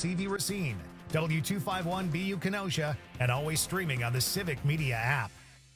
WCV Racine, W251BU Kenosha, and always streaming on the Civic Media app.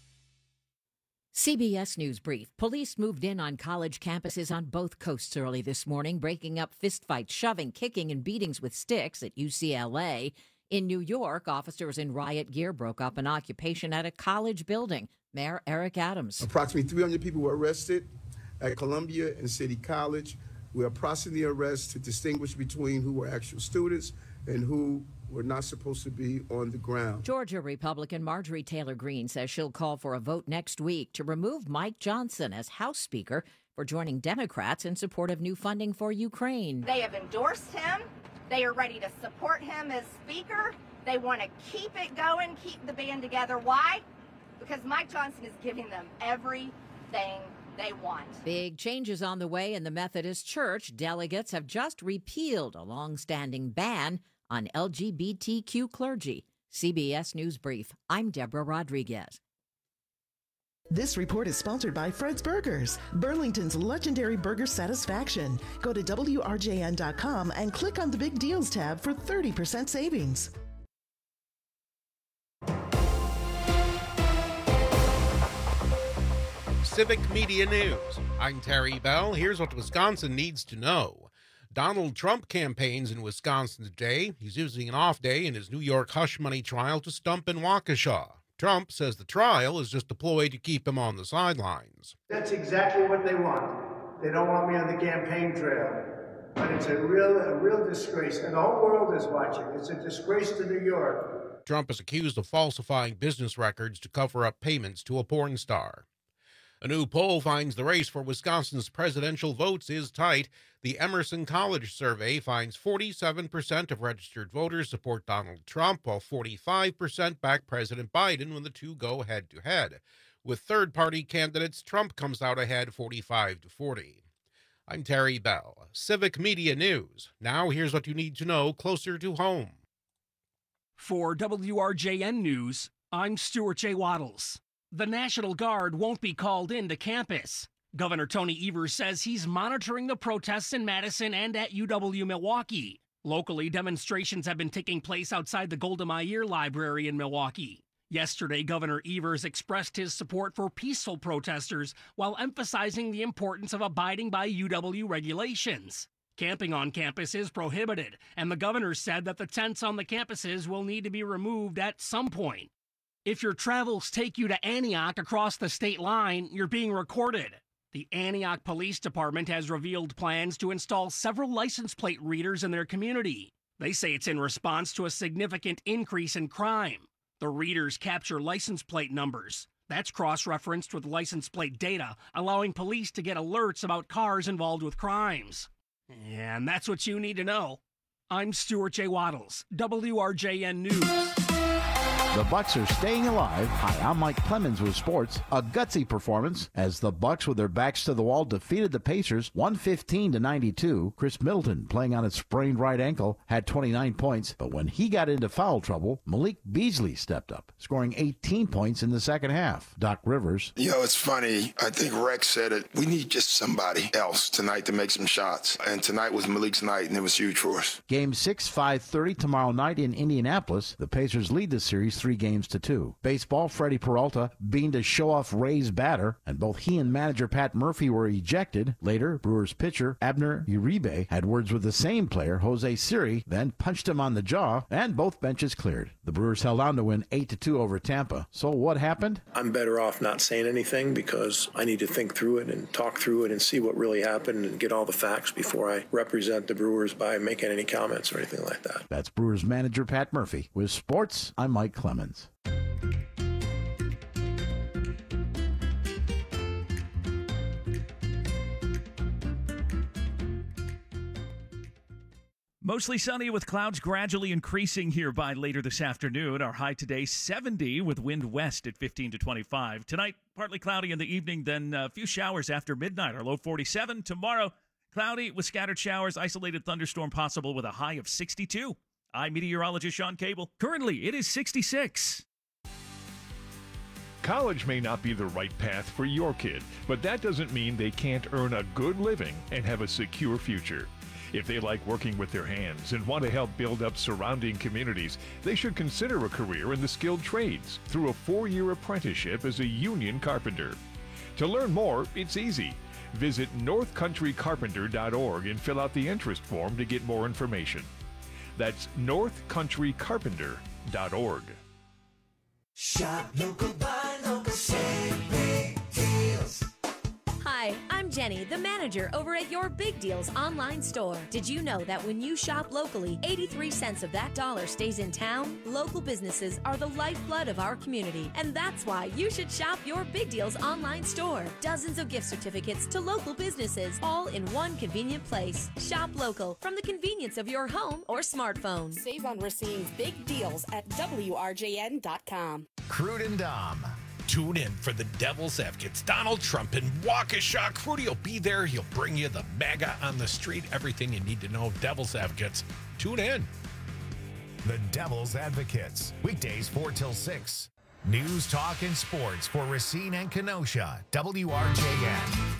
CBS News Brief. Police moved in on college campuses on both coasts early this morning, breaking up fistfights, shoving, kicking, and beatings with sticks at UCLA. In New York, officers in riot gear broke up an occupation at a college building. Mayor Eric Adams. Approximately 300 people were arrested at Columbia and City College. We are processing the arrests to distinguish between who were actual students and who were not supposed to be on the ground. Georgia Republican Marjorie Taylor Greene says she'll call for a vote next week to remove Mike Johnson as House Speaker for joining Democrats in support of new funding for Ukraine. They have endorsed him. They are ready to support him as Speaker. They want to keep it going, keep the band together. Why? Because Mike Johnson is giving them everything they want. Big changes on the way in the Methodist Church. Delegates have just repealed a long-standing ban on LGBTQ clergy. CBS News Brief. I'm Deborah Rodriguez. This report is sponsored by Fred's Burgers, Burlington's legendary burger satisfaction. Go to WRJN.com and click on the Big Deals tab for 30% savings. Civic Media News. I'm Terry Bell. Here's what Wisconsin needs to know. Donald Trump campaigns in Wisconsin today. He's using an off day in his New York hush money trial to stump in Waukesha. Trump says the trial is just a ploy to keep him on the sidelines. That's exactly what they want. They don't want me on the campaign trail. But it's a real disgrace, and the whole world is watching. It's a disgrace to New York. Trump is accused of falsifying business records to cover up payments to a porn star. A new poll finds the race for Wisconsin's presidential votes is tight. The Emerson College survey finds 47% of registered voters support Donald Trump, while 45% back President Biden when the two go head-to-head. With third-party candidates, Trump comes out ahead 45-40. I'm Terry Bell, Civic Media News. Now here's what you need to know closer to home. For WRJN News, I'm Stuart J. Waddles. The National Guard won't be called into campus. Governor Tony Evers says he's monitoring the protests in Madison and at UW-Milwaukee. Locally, demonstrations have been taking place outside the Golda Meir Library in Milwaukee. Yesterday, Governor Evers expressed his support for peaceful protesters while emphasizing the importance of abiding by UW regulations. Camping on campus is prohibited, and the governor said that the tents on the campuses will need to be removed at some point. If your travels take you to Antioch across the state line, you're being recorded. The Antioch Police Department has revealed plans to install several license plate readers in their community. They say it's in response to a significant increase in crime. The readers capture license plate numbers. That's cross-referenced with license plate data, allowing police to get alerts about cars involved with crimes. And that's what you need to know. I'm Stuart J. Waddles, WRJN News. The Bucks are staying alive. Hi, I'm Mike Clemens with sports. A gutsy performance as the Bucks, with their backs to the wall, defeated the Pacers 115-92. Chris Middleton, playing on his sprained right ankle, had 29 points, but when he got into foul trouble, Malik Beasley stepped up, scoring 18 points in the second half. Doc Rivers. It's funny. I think Rex said it. We need just somebody else tonight to make some shots. And tonight was Malik's night, and it was huge for us. Game 6, 5:30 tomorrow night in Indianapolis. The Pacers lead the series 3-2. Baseball, Freddie Peralta being to show off Ray's batter, and both he and manager Pat Murphy were ejected. Later, Brewers pitcher Abner Uribe had words with the same player, Jose Siri, then punched him on the jaw, and both benches cleared. The Brewers held on to win 8-2 over Tampa. So what happened? I'm better off not saying anything because I need to think through it and talk through it and see what really happened and get all the facts before I represent the Brewers by making any comments or anything like that. That's Brewers manager Pat Murphy. With sports, I'm Mike Clemens. Mostly sunny with clouds gradually increasing here by later this afternoon. Our high today 70 with wind west at 15 to 25. Tonight, partly cloudy in the evening, then a few showers after midnight. Our low 47. Tomorrow, cloudy with scattered showers, isolated thunderstorm possible with a high of 62. I'm meteorologist Sean Cable. Currently, it is 66. College may not be the right path for your kid, but that doesn't mean they can't earn a good living and have a secure future. If they like working with their hands and want to help build up surrounding communities, they should consider a career in the skilled trades through a 4-year apprenticeship as a union carpenter. To learn more, it's easy. Visit northcountrycarpenter.org and fill out the interest form to get more information. That's northcountrycarpenter.org. Shop local, buy local, save big deals. Hi, I'm Jenny, the manager over at Your Big Deals online store. Did you know that when you shop locally, 83 cents of that dollar stays in town? Local businesses are the lifeblood of our community, and that's why you should shop Your Big Deals online store. Dozens of gift certificates to local businesses, all in one convenient place. Shop local from the convenience of your home or smartphone. Save on Racine's big deals at WRJN.com. Crude and Dom. Tune in for the Devil's Advocates. Donald Trump in Waukesha. Crudy will be there. He'll bring you the MAGA on the street, everything you need to know. Devil's Advocates. Tune in. The Devil's Advocates. Weekdays 4 till 6. News, talk, and sports for Racine and Kenosha. WRJN.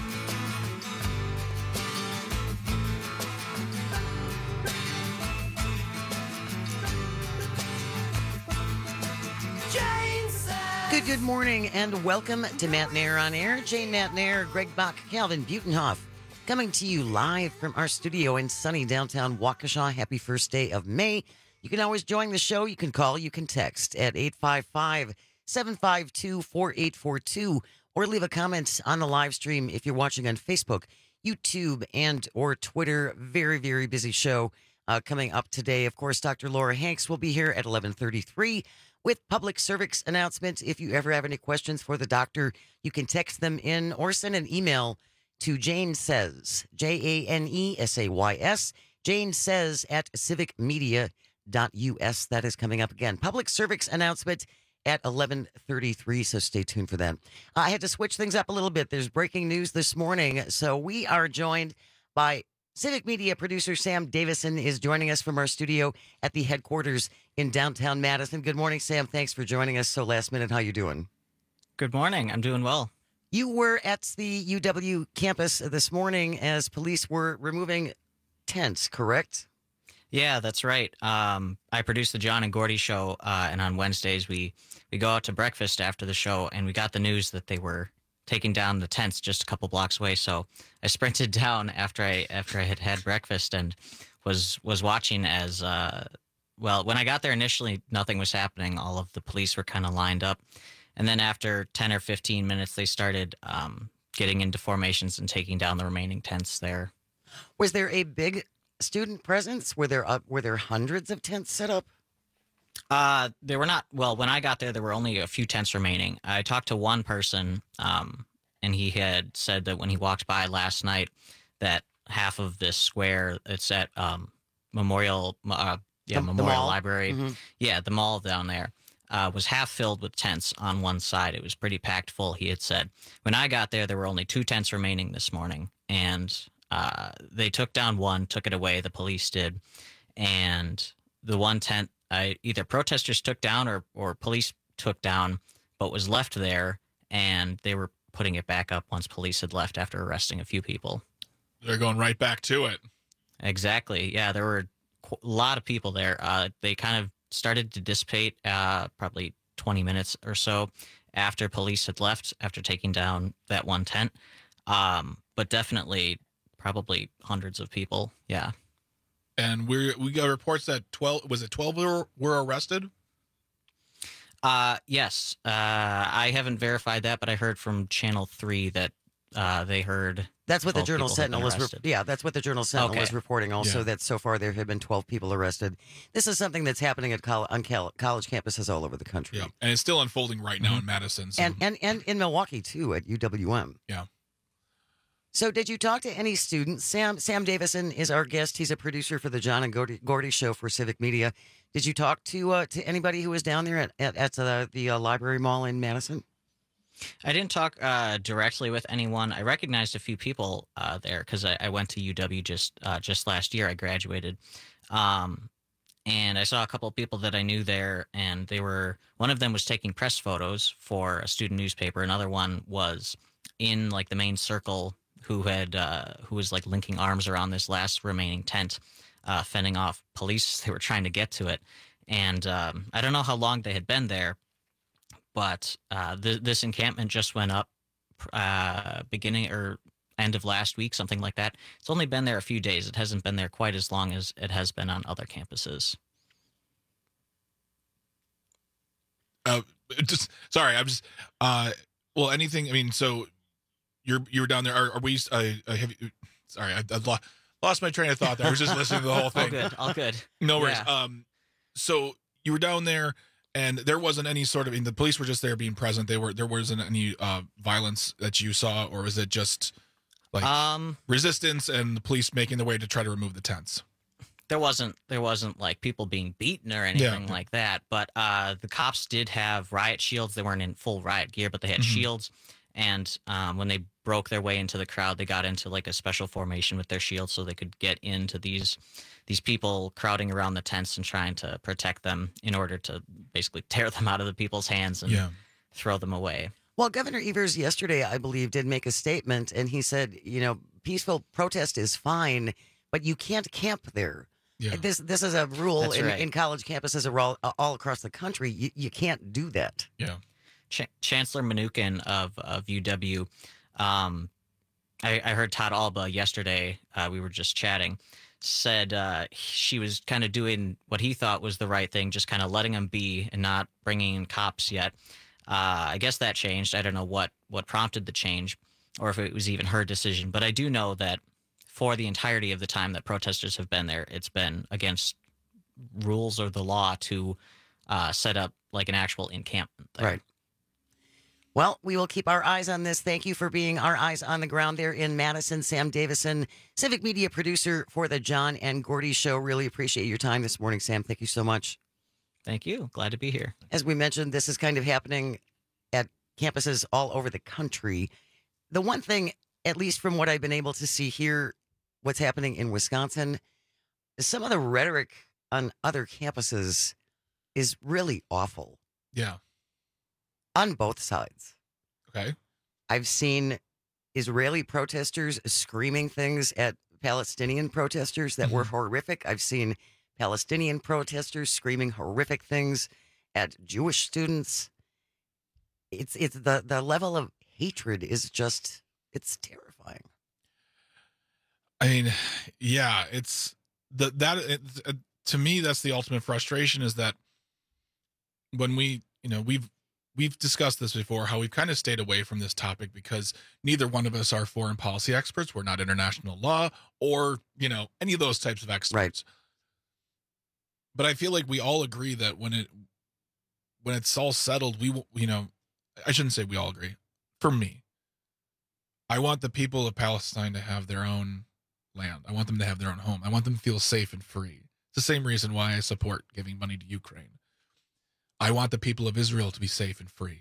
Good morning and welcome to Matt Nair on Air. Jane Matt Nair, Greg Bach, Calvin Butenhoff, coming to you live from our studio in sunny downtown Waukesha. Happy first day of May. You can always join the show. You can call, you can text at 855-752-4842 or leave a comment on the live stream if you're watching on Facebook, YouTube, and or Twitter. Very, very busy show coming up today. Of course, Dr. Laura Hanks will be here at 11:33. with public service announcements. If you ever have any questions for the doctor, you can text them in or send an email to Jane Says, JANESAYS, Jane Says at civicmedia.us. That is coming up again. Public service announcement at 11:33, so stay tuned for that. I had to switch things up a little bit. There's breaking news this morning, so we are joined by Civic Media producer Sam Davison is joining us from our studio at the headquarters in downtown Madison. Good morning, Sam. Thanks for joining us so last minute. How you doing? Good morning. I'm doing well. You were at the UW campus this morning as police were removing tents, correct? Yeah, that's right. I produce the John and Gordy show, and on Wednesdays we go out to breakfast after the show, and we got the news that they were taking down the tents just a couple blocks away. So I sprinted down after I had breakfast and was watching as well. When I got there initially, nothing was happening. All of the police were kind of lined up, and then after 10 or 15 minutes, they started getting into formations and taking down the remaining tents there. Was there a big student presence? Were there hundreds of tents set up? There were not. Well, when I got there were only a few tents remaining. I talked to one person, and he had said that when he walked by last night, that half of this square, it's at Memorial Library. Mm-hmm. Yeah, the mall down there was half filled with tents on one side. It was pretty packed full. He had said when I got there were only 2 tents remaining this morning, and they took down one, took it away. The police did, and the one tent. Either protesters took down or police took down, but was left there, and they were putting it back up once police had left after arresting a few people. They're going right back to it. Exactly. Yeah, there were a lot of people there. They kind of started to dissipate probably 20 minutes or so after police had left, after taking down that one tent. But definitely probably hundreds of people. Yeah. And we got reports that 12 were arrested? Yes. I haven't verified that, but I heard from Channel 3 that they heard. That's what the Journal Sentinel was. That's what the Journal Sentinel was reporting. Also, that so far there have been 12 people arrested. This is something that's happening at on college campuses all over the country. Yeah, and it's still unfolding right now in Madison. So. And in Milwaukee too, at UWM. Yeah. So did you talk to any students? Sam Davison is our guest. He's a producer for the John and Gordy show for Civic Media. Did you talk to anybody who was down there at the Library Mall in Madison? I didn't talk directly with anyone. I recognized a few people there because I went to UW just last year. I graduated. And I saw a couple of people that I knew there, and one of them was taking press photos for a student newspaper. Another one was in like the main circle who was like linking arms around this last remaining tent, fending off police. They were trying to get to it. And I don't know how long they had been there, but this encampment just went up beginning or end of last week, something like that. It's only been there a few days. It hasn't been there quite as long as it has been on other campuses. Well, anything. I mean, so you're down there. Are we? Have you, sorry, I lost my train of thought there. I was just listening to the whole thing. All good. No worries. Yeah. So you were down there, and there wasn't any sort of. I mean, the police were just there being present. There wasn't any violence that you saw, or was it just like resistance and the police making their way to try to remove the tents? There wasn't like people being beaten or anything like that, but the cops did have riot shields. They weren't in full riot gear, but they had shields. And when they broke their way into the crowd, they got into like a special formation with their shields so they could get into these people crowding around the tents and trying to protect them in order to basically tear them out of the people's hands and throw them away. Well, Governor Evers yesterday, I believe, did make a statement, and he said, peaceful protest is fine, but you can't camp there. Yeah. This is a rule right. in college campuses all across the country. You can't do that. Yeah. Chancellor Mnuchin of UW, I heard Todd Alba yesterday, we were just chatting, said she was kind of doing what he thought was the right thing, just kind of letting them be and not bringing in cops yet. I guess that changed. I don't know what prompted the change or if it was even her decision, but I do know that for the entirety of the time that protesters have been there, it's been against rules or the law to set up like an actual encampment there. Right. Well, we will keep our eyes on this. Thank you for being our eyes on the ground there in Madison. Sam Davison, civic media producer for the John and Gordy Show. Really appreciate your time this morning, Sam. Thank you so much. Thank you. Glad to be here. As we mentioned, this is kind of happening at campuses all over the country. The one thing, at least from what I've been able to see here, what's happening in Wisconsin, some of the rhetoric on other campuses is really awful. Yeah. On both sides. Okay. I've seen Israeli protesters screaming things at Palestinian protesters that were horrific. I've seen Palestinian protesters screaming horrific things at Jewish students. It's the level of hatred is just, it's terrifying. I mean, yeah, it's to me, that's the ultimate frustration is that when we've discussed this before, how we've kind of stayed away from this topic because neither one of us are foreign policy experts. We're not international law or, any of those types of experts. Right. But I feel like we all agree that when it's all settled, I shouldn't say we all agree. For me, I want the people of Palestine to have their own land. I want them to have their own home. I want them to feel safe and free. It's the same reason why I support giving money to Ukraine. I want the people of Israel to be safe and free.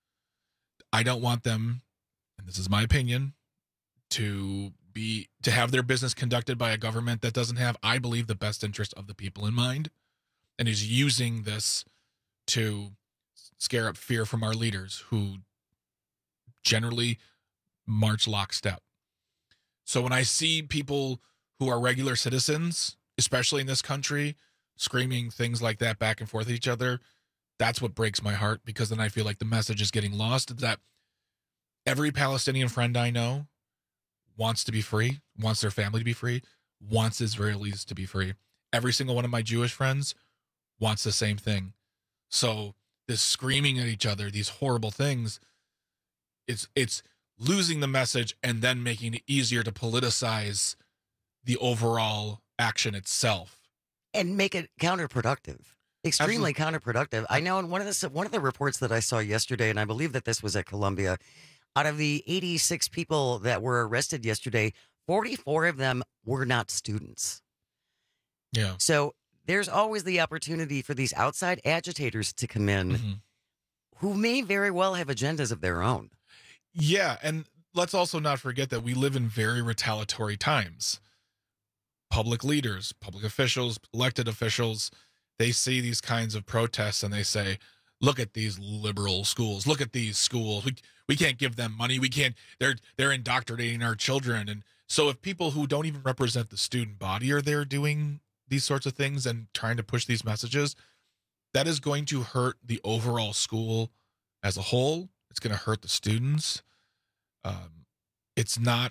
I don't want them, and this is my opinion, to have their business conducted by a government that doesn't have, I believe, the best interest of the people in mind and is using this to scare up fear from our leaders who generally march lockstep. So when I see people who are regular citizens, especially in this country, screaming things like that back and forth at each other, that's what breaks my heart, because then I feel like the message is getting lost, that every Palestinian friend I know wants to be free, wants their family to be free, wants Israelis to be free. Every single one of my Jewish friends wants the same thing. So this screaming at each other, these horrible things, it's losing the message and then making it easier to politicize the overall action itself. And make it counterproductive. Extremely counterproductive. I know in one of the reports that I saw yesterday, and I believe that this was at Columbia, out of the 86 people that were arrested yesterday, 44 of them were not students. Yeah. So there's always the opportunity for these outside agitators to come in who may very well have agendas of their own. Yeah, and let's also not forget that we live in very retaliatory times. Public leaders, public officials, elected officials, they see these kinds of protests and they say, look at these liberal schools. Look at these schools. We can't give them money. We can't. They're indoctrinating our children. And so if people who don't even represent the student body are there doing these sorts of things and trying to push these messages, that is going to hurt the overall school as a whole. It's going to hurt the students. It's not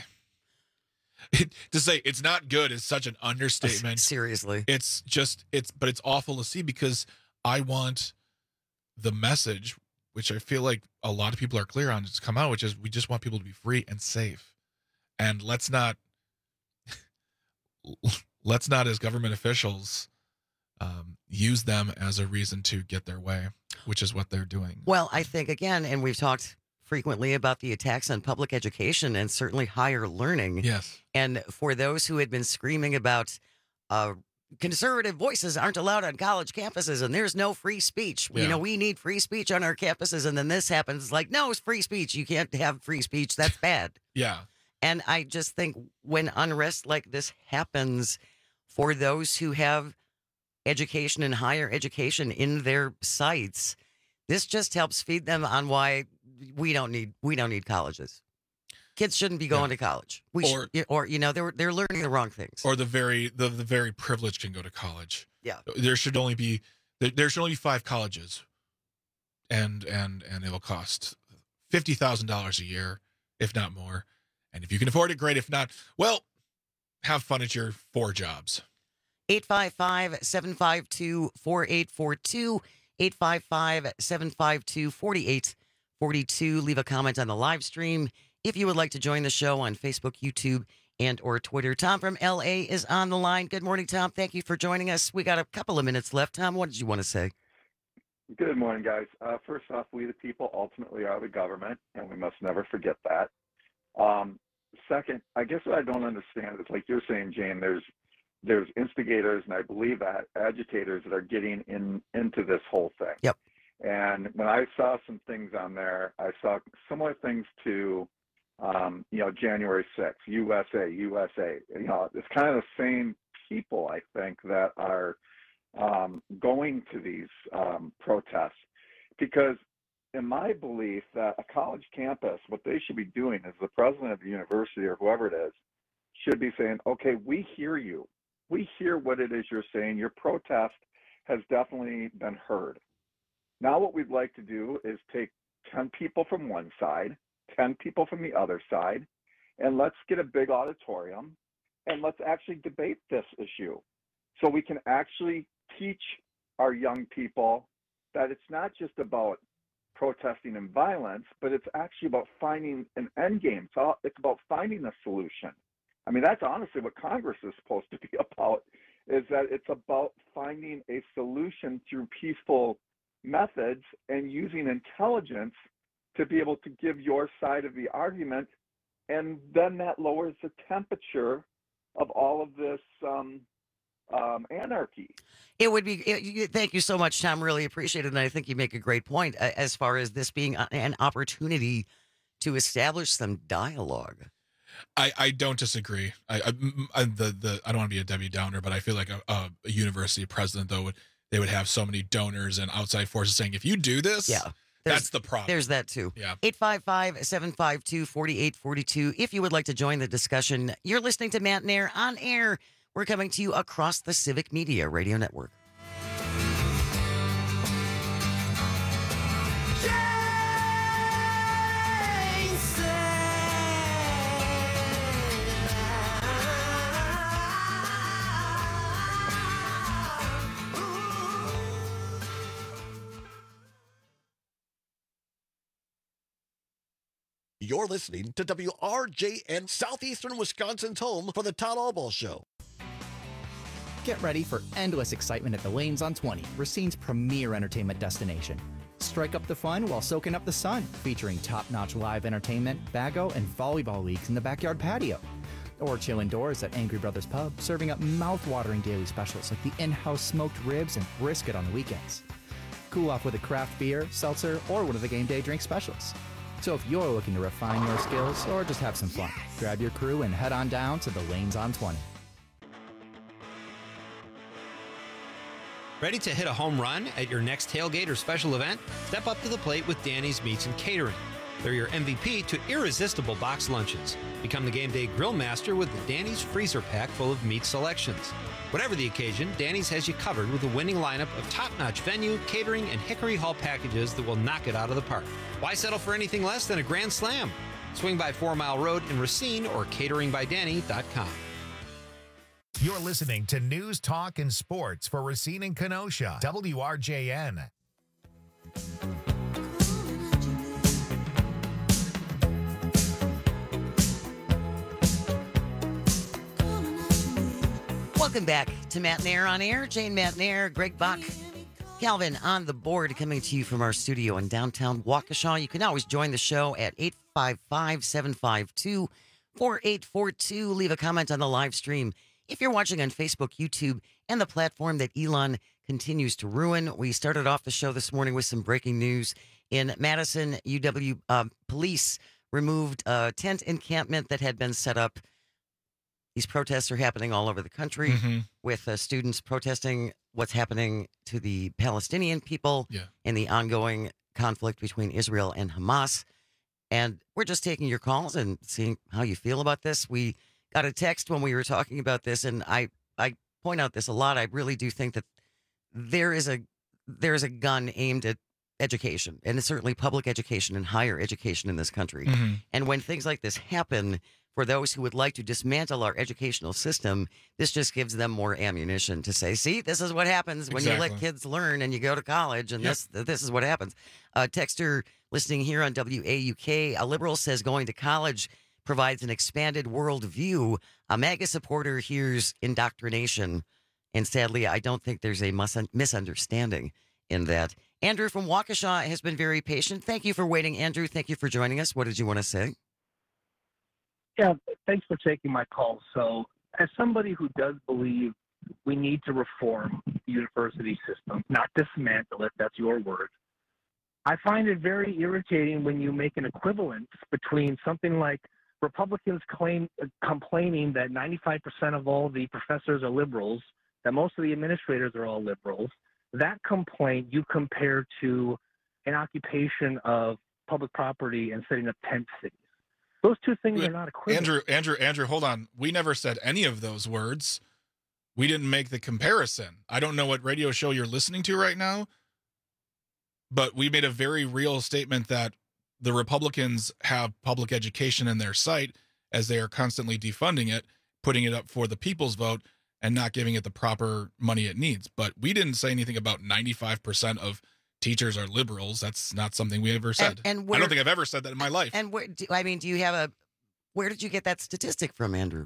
to say it's not good is such an understatement. Seriously. But it's awful to see, because I want the message, which I feel like a lot of people are clear on, to come out, which is we just want people to be free and safe. And let's not as government officials use them as a reason to get their way, which is what they're doing. Well, I think, again, and we've talked frequently about the attacks on public education and certainly higher learning. Yes. And for those who had been screaming about conservative voices aren't allowed on college campuses and there's no free speech. Yeah. You know, we need free speech on our campuses. And then this happens. It's like, no, it's free speech. You can't have free speech. That's bad. Yeah. And I just think when unrest like this happens, for those who have education and higher education in their sights, this just helps feed them on why we don't need colleges. Kids shouldn't be going to college. They're learning the wrong things. Or the very privileged can go to college. Yeah. There should only be 5 colleges, and it'll cost $50,000 a year, if not more. And if you can afford it, great. If not, well, have fun at your 4 jobs. 855-752-4842, 855-752-4842. Leave a comment on the live stream if you would like to join the show on Facebook, YouTube, and or Twitter. Tom from LA is on the line. Good morning, Tom. Thank you for joining us. We got a couple of minutes left. Tom, what did you want to say? Good morning, guys. First off, we the people ultimately are the government, and we must never forget that. Second, I guess what I don't understand is, like you're saying, Jane, there's instigators, and I believe that agitators that are getting into this whole thing. Yep. And when I saw some things on there, I saw similar things to, January 6th, USA. It's kind of the same people, I think, that are going to these protests. Because in my belief that a college campus, what they should be doing is the president of the university or whoever it is should be saying, okay, we hear you. We hear what it is you're saying. Your protest has definitely been heard. Now what we'd like to do is take 10 people from one side, 10 people from the other side, and let's get a big auditorium and let's actually debate this issue so we can actually teach our young people that it's not just about protesting and violence, but it's actually about finding an end game. So it's about finding a solution. I mean, that's honestly what Congress is supposed to be about, is that it's about finding a solution through peaceful methods and using intelligence to be able to give your side of the argument. And then that lowers the temperature of all of this anarchy. It would be. Thank you so much, Tom. Really appreciate it. And I think you make a great point as far as this being an opportunity to establish some dialogue. I don't disagree. I don't want to be a Debbie Downer, but I feel like a university president, though, they would have so many donors and outside forces saying, if you do this, that's the problem. There's that too. Yeah. 855-752-4842. If you would like to join the discussion, you're listening to Matt and Air on air. We're coming to you across the Civic Media Radio Network. You're listening to WRJN, Southeastern Wisconsin's home for the Todd Albaugh Show. Get ready for endless excitement at the Lanes on 20, Racine's premier entertainment destination. Strike up the fun while soaking up the sun, featuring top-notch live entertainment, bago, and volleyball leagues in the backyard patio. Or chill indoors at Angry Brothers Pub, serving up mouth-watering daily specials like the in-house smoked ribs and brisket on the weekends. Cool off with a craft beer, seltzer, or one of the game day drink specials. So if you're looking to refine your skills or just have some fun, grab your crew and head on down to the Lanes on 20. Ready to hit a home run at your next tailgate or special event? Step up to the plate with Danny's Meats and Catering. They're your MVP to irresistible box lunches. Become the game day grill master with the Danny's freezer pack full of meat selections. Whatever the occasion, Danny's has you covered with a winning lineup of top-notch venue, catering, and Hickory Hall packages that will knock it out of the park. Why settle for anything less than a grand slam? Swing by 4 Mile Road in Racine or cateringbydanny.com. You're listening to News, Talk, and Sports for Racine and Kenosha, WRJN. Welcome back to Matt Nair on Air. Jane Matt Nair, Greg Buck, Calvin on the board, coming to you from our studio in downtown Waukesha. You can always join the show at 855-752-4842. Leave a comment on the live stream if you're watching on Facebook, YouTube, and the platform that Elon continues to ruin. We started off the show this morning with some breaking news. In Madison, UW police removed a tent encampment that had been set up. These protests are happening all over the country with students protesting what's happening to the Palestinian people and the ongoing conflict between Israel and Hamas. And we're just taking your calls and seeing how you feel about this. We got a text when we were talking about this, and I point out this a lot. I really do think that there is a gun aimed at education, and it's certainly public education and higher education in this country. And when things like this happen, for those who would like to dismantle our educational system, this just gives them more ammunition to say, see, this is what happens when you let kids learn and you go to college, and this is what happens. Texter listening here on WAUK, a liberal says going to college provides an expanded worldview. A MAGA supporter hears indoctrination, and sadly, I don't think there's a misunderstanding in that. Andrew from Waukesha has been very patient. Thank you for waiting, Andrew. Thank you for joining us. What did you want to say? Yeah, thanks for taking my call. So, as somebody who does believe we need to reform the university system, not dismantle it, that's your word, I find it very irritating when you make an equivalence between something like Republicans complaining that 95% of all the professors are liberals, that most of the administrators are all liberals. That complaint you compare to an occupation of public property and setting up tent cities. Those two things are not equivalent. Andrew, hold on. We never said any of those words. We didn't make the comparison. I don't know what radio show you're listening to right now, but we made a very real statement that the Republicans have public education in their sight as they are constantly defunding it, putting it up for the people's vote, and not giving it the proper money it needs. But we didn't say anything about 95% of teachers are liberals. That's not something we ever said. And I don't think I've ever said that in my life. And where did you get that statistic from, Andrew?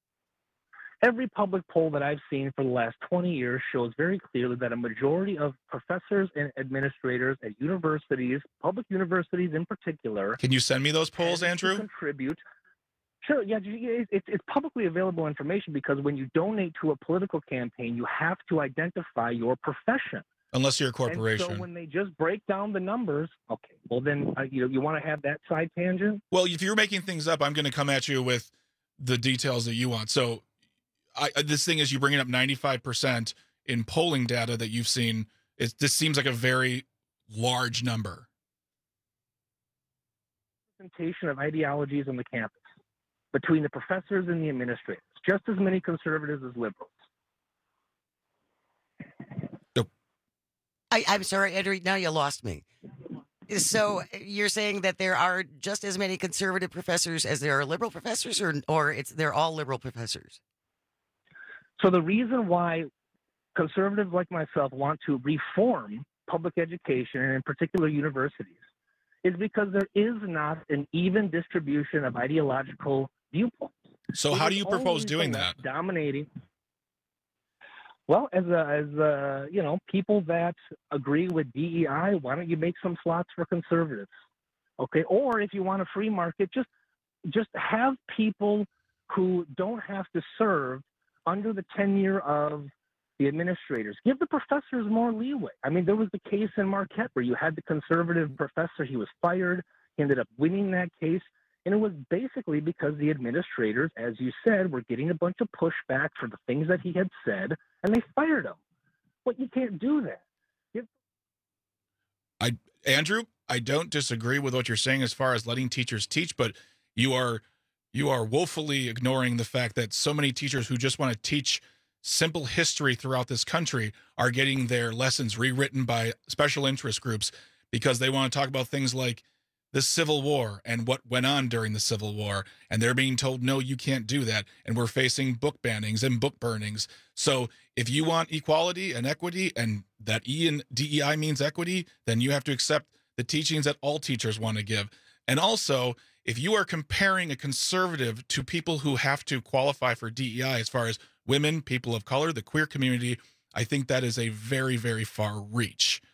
Every public poll that I've seen for the last 20 years shows very clearly that a majority of professors and administrators at universities, public universities in particular. Can you send me those polls, Andrew? Contribute. Sure, yeah, it's publicly available information because when you donate to a political campaign, you have to identify your profession. Unless you're a corporation. And so when they just break down the numbers, okay, well then you want to have that side tangent? Well, if you're making things up, I'm going to come at you with the details that you want. So this thing is you bringing up 95% in polling data that you've seen. This seems like a very large number. Representation of ideologies on the campus between the professors and the administrators. Just as many conservatives as liberals. I'm sorry, Andrew, now you lost me. So you're saying that there are just as many conservative professors as there are liberal professors, or they're all liberal professors? So the reason why conservatives like myself want to reform public education, and in particular universities, is because there is not an even distribution of ideological viewpoints. So how do you propose doing that? Dominating. Well, as people that agree with DEI, why don't you make some slots for conservatives? Okay, or if you want a free market, just have people who don't have to serve under the tenure of the administrators. Give the professors more leeway. I mean, there was the case in Marquette where you had the conservative professor, he was fired, he ended up winning that case, and it was basically because the administrators, as you said, were getting a bunch of pushback for the things that he had said, and they fired him. But you can't do that. Andrew, I don't disagree with what you're saying as far as letting teachers teach, but you are woefully ignoring the fact that so many teachers who just want to teach simple history throughout this country are getting their lessons rewritten by special interest groups because they want to talk about things like the Civil War and what went on during the Civil War. And they're being told, no, you can't do that. And we're facing book bannings and book burnings. So if you want equality and equity, and that E in DEI means equity, then you have to accept the teachings that all teachers want to give. And also, if you are comparing a conservative to people who have to qualify for DEI as far as women, people of color, the queer community, I think that is a very, very far reach.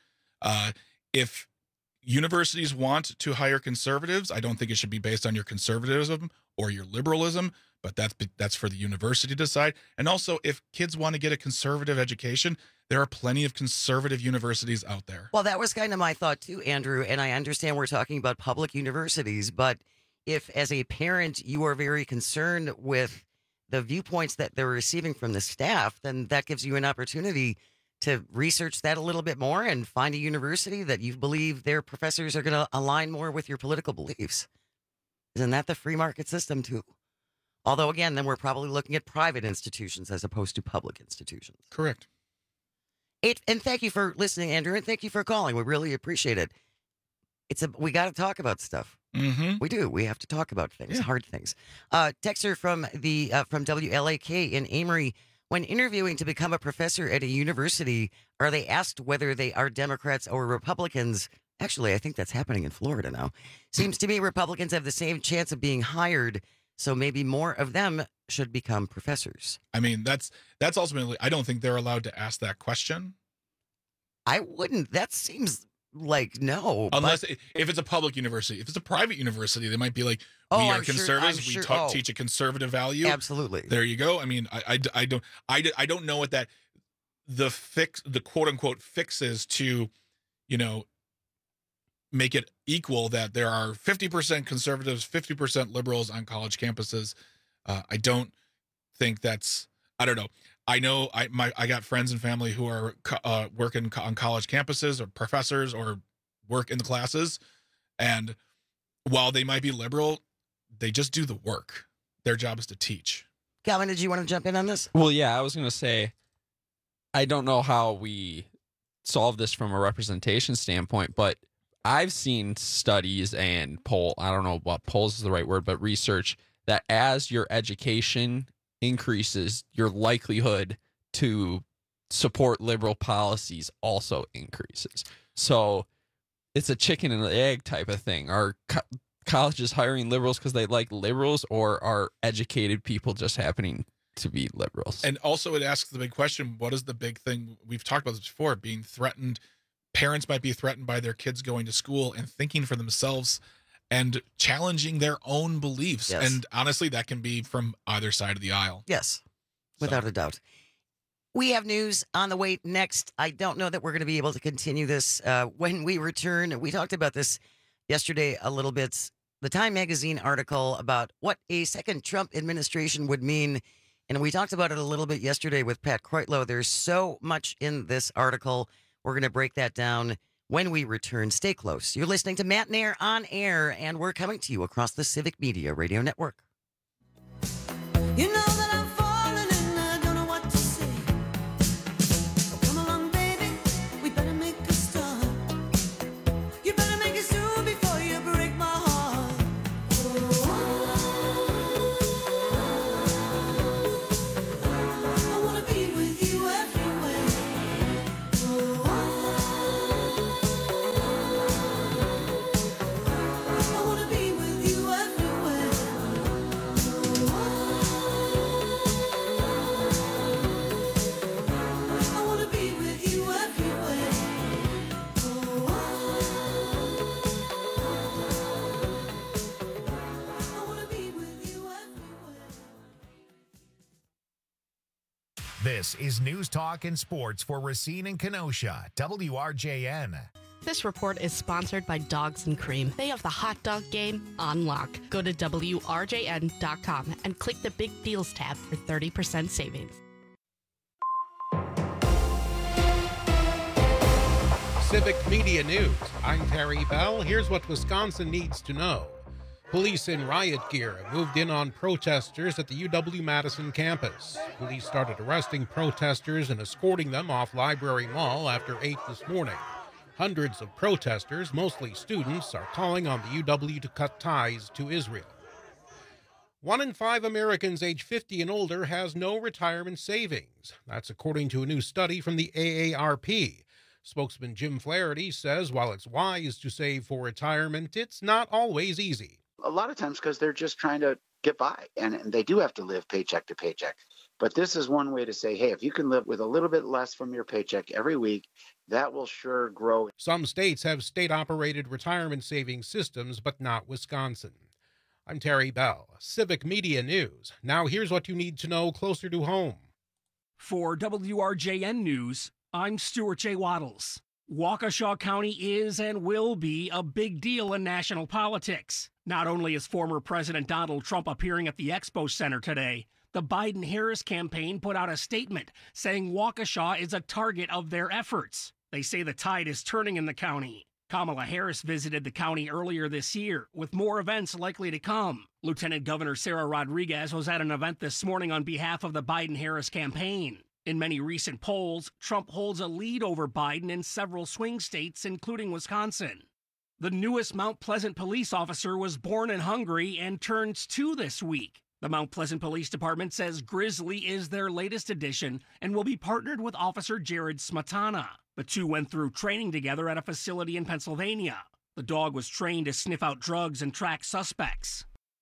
If universities want to hire conservatives, I don't think it should be based on your conservatism or your liberalism, but that's for the university to decide. And also, if kids want to get a conservative education, there are plenty of conservative universities out there. Well, that was kind of my thought too, Andrew, and I understand we're talking about public universities, but if as a parent you are very concerned with the viewpoints that they're receiving from the staff, then that gives you an opportunity to research that a little bit more and find a university that you believe their professors are going to align more with your political beliefs. Isn't that the free market system too? Although, again, then we're probably looking at private institutions as opposed to public institutions. Correct. And thank you for listening, Andrew, and thank you for calling. We really appreciate it. We got to talk about stuff. Mm-hmm. We do. We have to talk about things, hard things. Texter from WLAK in Amory. When interviewing to become a professor at a university, are they asked whether they are Democrats or Republicans? Actually, I think that's happening in Florida now. Seems to me Republicans have the same chance of being hired, so maybe more of them should become professors. I mean, that's ultimately, I don't think they're allowed to ask that question. I wouldn't. That seems like no. Unless if it's a public university. If it's a private university, they might be like, we are conservatives. We teach a conservative value. Absolutely. There you go. I mean, I don't know what the quote unquote fix is to, make it equal that there are 50% conservatives, 50% liberals on college campuses. I don't think that's, I don't know. I know I got friends and family who are working on college campuses or professors or work in the classes. And while they might be liberal, they just do the work. Their job is to teach. Calvin, did you want to jump in on this? Well, yeah, I was going to say, I don't know how we solve this from a representation standpoint, but I've seen studies and I don't know what polls is the right word, but research that as your education increases, your likelihood to support liberal policies also increases. So it's a chicken and egg type of thing. Are colleges hiring liberals because they like liberals, or are educated people just happening to be liberals? And also it asks the big question, what is the big thing? We've talked about this before, being threatened. Parents might be threatened by their kids going to school and thinking for themselves and challenging their own beliefs. Yes. And honestly, that can be from either side of the aisle. Yes, without a doubt. We have news on the way next. I don't know that we're going to be able to continue this when we return. We talked about this yesterday a little bit. The Time Magazine article about what a second Trump administration would mean. And we talked about it a little bit yesterday with Pat Kreutlow. There's so much in this article. We're going to break that down when we return. Stay close. You're listening to Matt Nair on air, and we're coming to you across the Civic Media Radio Network. You know that I'm falling and I don't know what to say. Come along, baby, we better make a start. You better make it soon before you break my heart. I wanna be with you everywhere. I wanna be with you everywhere. I wanna be with you everywhere. I wanna be with you everywhere. This is News Talk and Sports for Racine and Kenosha, WRJN. This report is sponsored by Dogs and Cream. They have the hot dog game on lock. Go to WRJN.com and click the Big Deals tab for 30% savings. Civic Media News. I'm Terry Bell. Here's what Wisconsin needs to know. Police in riot gear moved in on protesters at the UW-Madison campus. Police started arresting protesters and escorting them off Library Mall after 8 this morning. Hundreds of protesters, mostly students, are calling on the UW to cut ties to Israel. 1 in 5 Americans age 50 and older has no retirement savings. That's according to a new study from the AARP. Spokesman Jim Flaherty says while it's wise to save for retirement, it's not always easy. A lot of times because they're just trying to get by, and they do have to live paycheck to paycheck. But this is one way to say, hey, if you can live with a little bit less from your paycheck every week, that will sure grow. Some states have state-operated retirement savings systems, but not Wisconsin. I'm Terry Bell, Civic Media News. Now here's what you need to know closer to home. For WRJN News, I'm Stuart J. Waddles. Waukesha County is and will be a big deal in national politics. Not only is former President Donald Trump appearing at the Expo Center today, the Biden-Harris campaign put out a statement saying Waukesha is a target of their efforts. They say the tide is turning in the county. Kamala Harris visited the county earlier this year, with more events likely to come. Lieutenant Governor Sarah Rodriguez was at an event this morning on behalf of the Biden-Harris campaign. In many recent polls, Trump holds a lead over Biden in several swing states, including Wisconsin. The newest Mount Pleasant police officer was born in Hungary and turns 2 this week. The Mount Pleasant Police Department says Grizzly is their latest addition and will be partnered with Officer Jared Smetana. The two went through training together at a facility in Pennsylvania. The dog was trained to sniff out drugs and track suspects.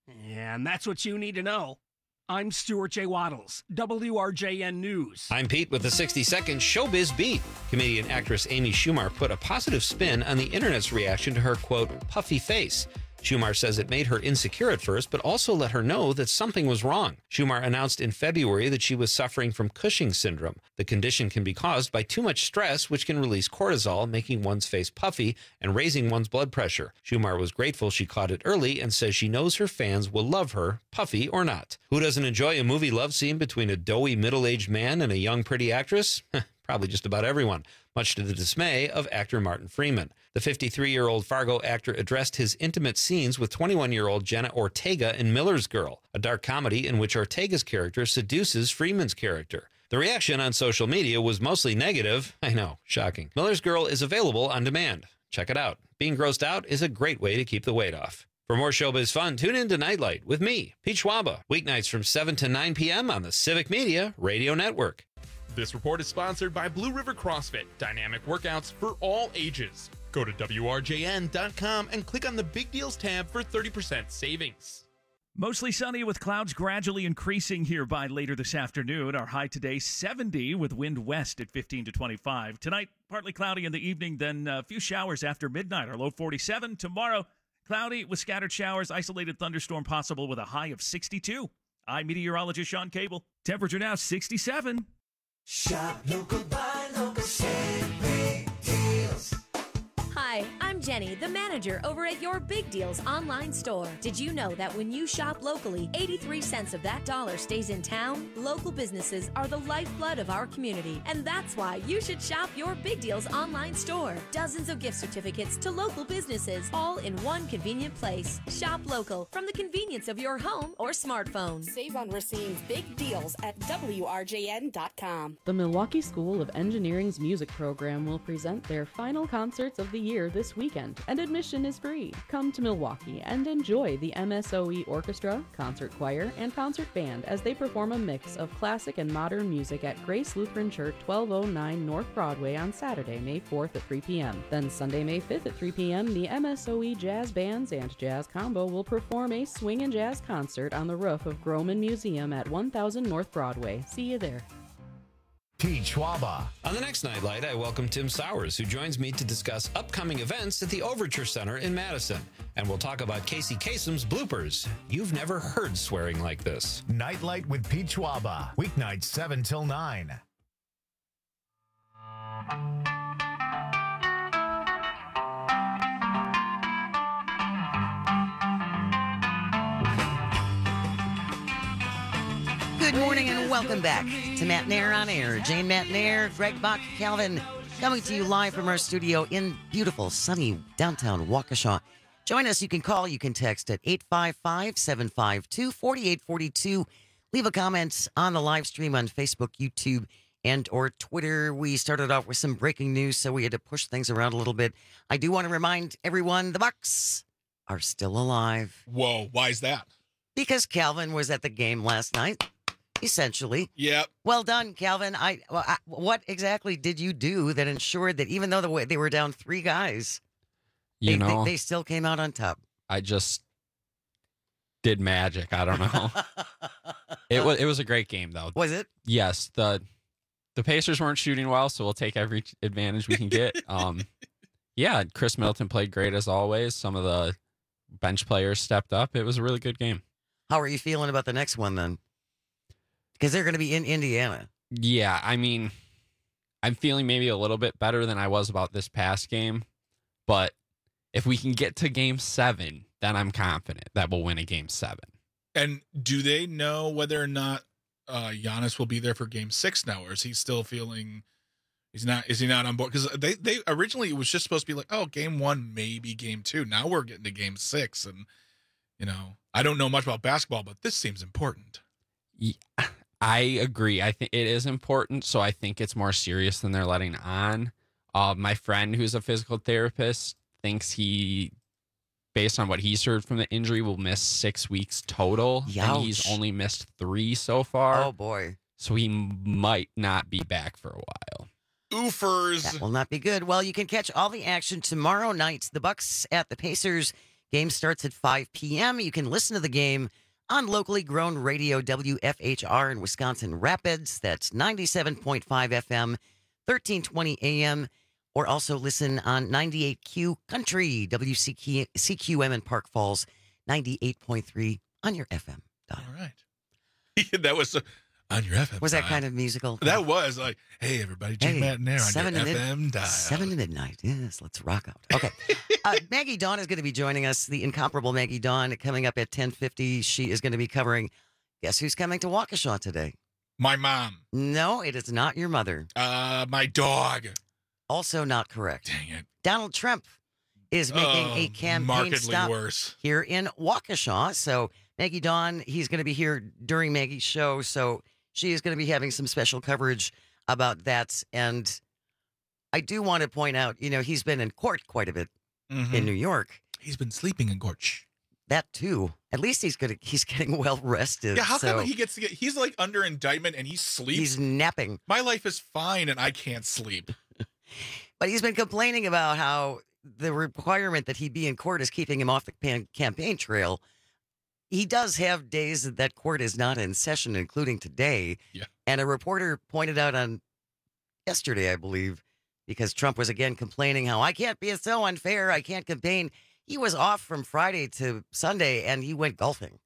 And that's what you need to know. I'm Stuart J. Waddles, WRJN News. I'm Pete with the 60-second Showbiz Beat. Comedian actress Amy Schumer put a positive spin on the internet's reaction to her, quote, puffy face. Schumer says it made her insecure at first, but also let her know that something was wrong. Schumer announced in February that she was suffering from Cushing's syndrome. The condition can be caused by too much stress, which can release cortisol, making one's face puffy and raising one's blood pressure. Schumer was grateful she caught it early and says she knows her fans will love her, puffy or not. Who doesn't enjoy a movie love scene between a doughy middle-aged man and a young pretty actress? Probably just about everyone, much to the dismay of actor Martin Freeman. The 53-year-old Fargo actor addressed his intimate scenes with 21-year-old Jenna Ortega in Miller's Girl, a dark comedy in which Ortega's character seduces Freeman's character. The reaction on social media was mostly negative. I know, shocking. Miller's Girl is available on demand. Check it out. Being grossed out is a great way to keep the weight off. For more showbiz fun, tune in to Nightlight with me, Pete Schwaba, weeknights from 7 to 9 p.m. on the Civic Media Radio Network. This report is sponsored by Blue River CrossFit, dynamic workouts for all ages. Go to WRJN.com and click on the Big Deals tab for 30% savings. Mostly sunny with clouds gradually increasing here by later this afternoon. Our high today 70 with wind west at 15 to 25. Tonight, partly cloudy in the evening, then a few showers after midnight. Our low 47. Tomorrow, cloudy with scattered showers, isolated thunderstorm possible with a high of 62. I'm meteorologist Sean Cable. Temperature now 67. Shop local, buy local, save big deals. Hi, I'm Jenny, the manager over at your Big Deals online store. Did you know that when you shop locally, 83 cents of that dollar stays in town? Local businesses are the lifeblood of our community, and that's why you should shop your Big Deals online store. Dozens of gift certificates to local businesses, all in one convenient place. Shop local from the convenience of your home or smartphone. Save on Racine's big deals at WRJN.com. The Milwaukee School of Engineering's music program will present their final concerts of the year this weekend, and admission is free. Come to Milwaukee and enjoy the MSOE Orchestra, Concert Choir, and Concert Band as they perform a mix of classic and modern music at Grace Lutheran Church, 1209 North Broadway on Saturday, May 4th at 3 p.m. Then Sunday, May 5th at 3 p.m., the MSOE Jazz Bands and Jazz Combo will perform a swing and jazz concert on the roof of Groman Museum at 1000 North Broadway. See you there. Pete Schwaba. On the next Nightlight, I welcome Tim Sowers, who joins me to discuss upcoming events at the Overture Center in Madison. And we'll talk about Casey Kasem's bloopers. You've never heard swearing like this. Nightlight with Pete Schwaba. Weeknights 7 till 9. Good morning and welcome back to Matt Nair on Air. Jane Matt Nair, Greg Bach, Calvin coming to you live from our studio in beautiful, sunny downtown Waukesha. Join us. You can call, you can text at 855-752-4842. Leave a comment on the live stream on Facebook, YouTube, and or Twitter. We started off with some breaking news, so we had to push things around a little bit. I do want to remind everyone the Bucks are still alive. Whoa, why is that? Because Calvin was at the game last night, essentially. Yep. Well done, Calvin. What exactly did you do that ensured that even though they were down 3 guys, they still came out on top? I just did magic. I don't know. It was a great game, though. Was it? Yes. The Pacers weren't shooting well, so we'll take every advantage we can get. Yeah, Chris Middleton played great as always. Some of the bench players stepped up. It was a really good game. How are you feeling about the next one then? Because they're going to be in Indiana. Yeah, I mean, I'm feeling maybe a little bit better than I was about this past game. But if we can get to game 7, then I'm confident that we'll win a game 7. And do they know whether or not Giannis will be there for game 6 now, or is he still feeling is he not on board? Because they originally, it was just supposed to be like, oh, game 1, maybe game 2. Now we're getting to game 6. And, I don't know much about basketball, but this seems important. Yeah, I agree. I think it is important. So I think it's more serious than they're letting on. My friend who's a physical therapist thinks he, based on what he's heard from the injury, will miss 6 weeks total. Ouch. And he's only missed 3 so far. Oh, boy. So he might not be back for a while. Oofers. That will not be good. Well, you can catch all the action tomorrow night. The Bucks at the Pacers. Game starts at 5 p.m. You can listen to the game on locally grown radio WFHR in Wisconsin Rapids. That's 97.5 FM, 1320 AM. Or also listen on 98Q Country, WCQM in Park Falls, 98.3 on your FM dial. All right. That was on your FM Was that dial. kind of musical? That was like, hey, everybody, Jim Matt and Air on your FM dial. 7 to midnight. Yes, let's rock out. Okay. Maggie Dawn is going to be joining us, the incomparable Maggie Dawn, coming up at 10:50. She is going to be covering, guess who's coming to Waukesha today? My mom. No, it is not your mother. My dog. Also not correct. Dang it. Donald Trump is making a campaign markedly stop worse. here in Waukesha. So Maggie Dawn, he's going to be here during Maggie's show. So she is going to be having some special coverage about that. And I do want to point out, he's been in court quite a bit in New York. He's been sleeping in court. That too. At least he's getting well rested. Yeah, how so come he gets to get? He's like under indictment and he sleeps. he's napping. My life is fine and I can't sleep. But he's been complaining about how the requirement that he be in court is keeping him off the campaign trail. He does have days that court is not in session, including today. Yeah. And a reporter pointed out on yesterday, I believe, because Trump was again complaining how I can't be so unfair. I can't campaign. He was off from Friday to Sunday and he went golfing.